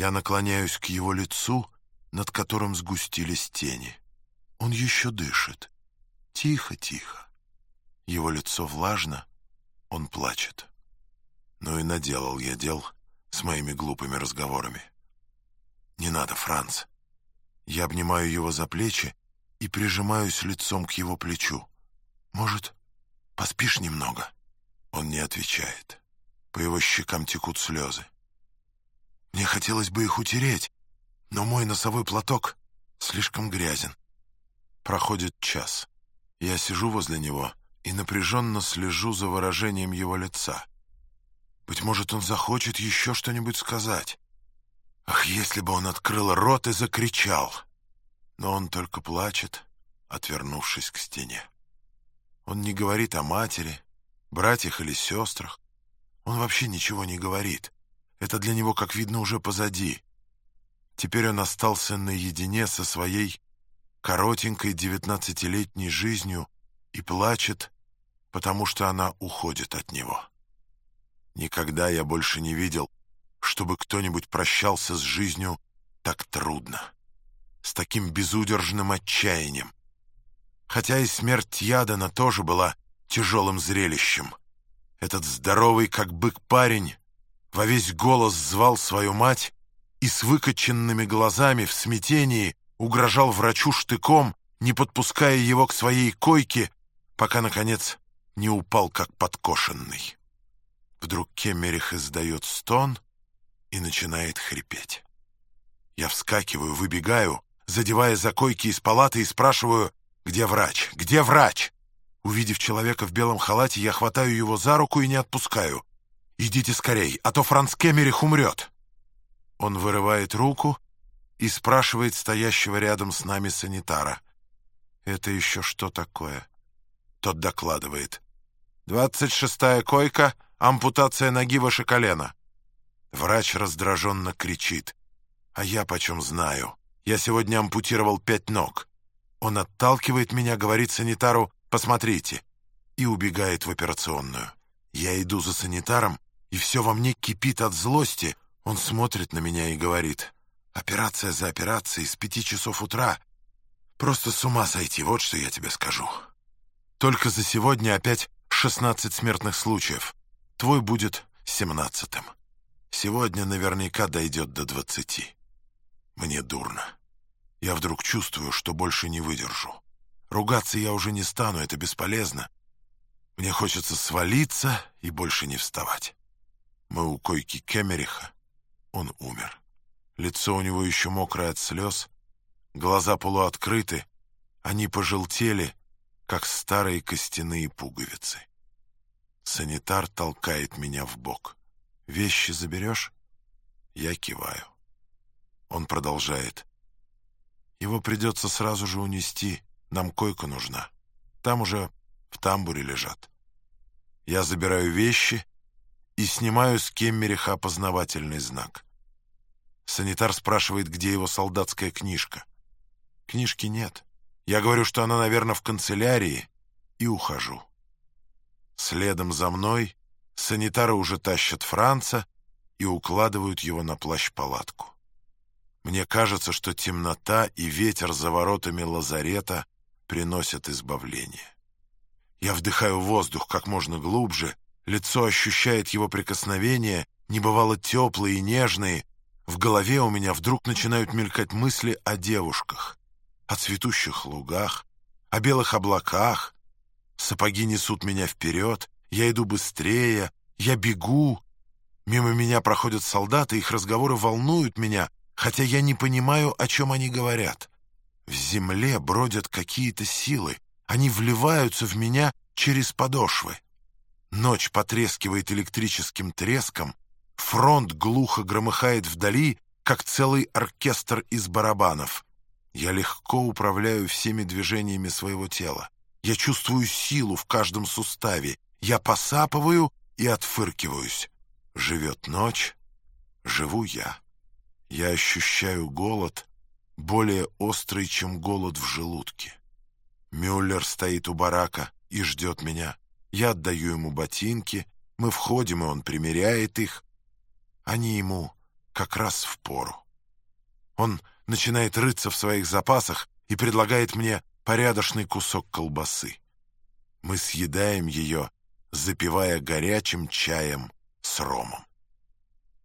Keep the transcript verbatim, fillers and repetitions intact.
Я наклоняюсь к его лицу, над которым сгустились тени. Он еще дышит. Тихо, тихо. Его лицо влажно, он плачет. Ну и наделал я дел с моими глупыми разговорами. Не надо, Франц. Я обнимаю его за плечи и прижимаюсь лицом к его плечу. Может, поспишь немного? Он не отвечает. По его щекам текут слезы. Мне хотелось бы их утереть, но мой носовой платок слишком грязен. Проходит час. Я сижу возле него и напряженно слежу за выражением его лица. Быть может, он захочет еще что-нибудь сказать. Ах, если бы он открыл рот и закричал! Но он только плачет, отвернувшись к стене. Он не говорит о матери, братьях или сестрах. Он вообще ничего не говорит. Это для него, как видно, уже позади. Теперь он остался наедине со своей коротенькой девятнадцатилетней жизнью и плачет, потому что она уходит от него. Никогда я больше не видел, чтобы кто-нибудь прощался с жизнью так трудно, с таким безудержным отчаянием. Хотя и смерть Ядана тоже была тяжелым зрелищем. Этот здоровый, как бык, парень во весь голос звал свою мать и с выкоченными глазами в смятении угрожал врачу штыком, не подпуская его к своей койке, пока, наконец, не упал, как подкошенный. Вдруг Кеммерих издает стон и начинает хрипеть. Я вскакиваю, выбегаю, задевая за койки из палаты, и спрашиваю: «Где врач? Где врач?» Увидев человека в белом халате, я хватаю его за руку и не отпускаю. «Идите скорей, а то Франц Кеммерих умрет!» Он вырывает руку и спрашивает стоящего рядом с нами санитара: «Это еще что такое?» Тот докладывает: «Двадцать шестая койка, ампутация ноги выше колена». Врач раздраженно кричит: «А я почем знаю? Я сегодня ампутировал пять ног». Он отталкивает меня, говорит санитару: «Посмотрите», и убегает в операционную. Я иду за санитаром, и все во мне кипит от злости. Он смотрит на меня и говорит: «Операция за операцией с пяти часов утра. Просто с ума сойти, вот что я тебе скажу. Только за сегодня опять шестнадцать смертных случаев. Твой будет семнадцатым. Сегодня наверняка дойдет до двадцати». Мне дурно. Я вдруг чувствую, что больше не выдержу. Ругаться я уже не стану, это бесполезно. Мне хочется свалиться и больше не вставать. Мы у койки Кеммериха. Он умер. Лицо у него еще мокрое от слез, глаза полуоткрыты, они пожелтели, как старые костяные пуговицы. Санитар толкает меня в бок. «Вещи заберешь?» Я киваю. Он продолжает: «Его придется сразу же унести, нам койка нужна. Там уже в тамбуре лежат». Я забираю вещи и снимаю с Кеммериха опознавательный знак. Санитар спрашивает, где его солдатская книжка. Книжки нет. Я говорю, что она, наверное, в канцелярии, и ухожу. Следом за мной санитары уже тащат Франца и укладывают его на плащ-палатку. Мне кажется, что темнота и ветер за воротами лазарета приносят избавление. Я вдыхаю воздух как можно глубже, лицо ощущает его прикосновения, небывало теплые и нежные. В голове у меня вдруг начинают мелькать мысли о девушках, о цветущих лугах, о белых облаках. Сапоги несут меня вперед, я иду быстрее, я бегу. Мимо меня проходят солдаты, их разговоры волнуют меня, хотя я не понимаю, о чем они говорят. В земле бродят какие-то силы, они вливаются в меня через подошвы. Ночь потрескивает электрическим треском, фронт глухо громыхает вдали, как целый оркестр из барабанов. Я легко управляю всеми движениями своего тела. Я чувствую силу в каждом суставе. Я посапываю и отфыркиваюсь. Живет ночь, живу я. Я ощущаю голод, более острый, чем голод в желудке. Мюллер стоит у барака и ждет меня. Я отдаю ему ботинки, мы входим, и он примеряет их. Они ему как раз в пору. Он начинает рыться в своих запасах и предлагает мне порядочный кусок колбасы. Мы съедаем ее, запивая горячим чаем с ромом.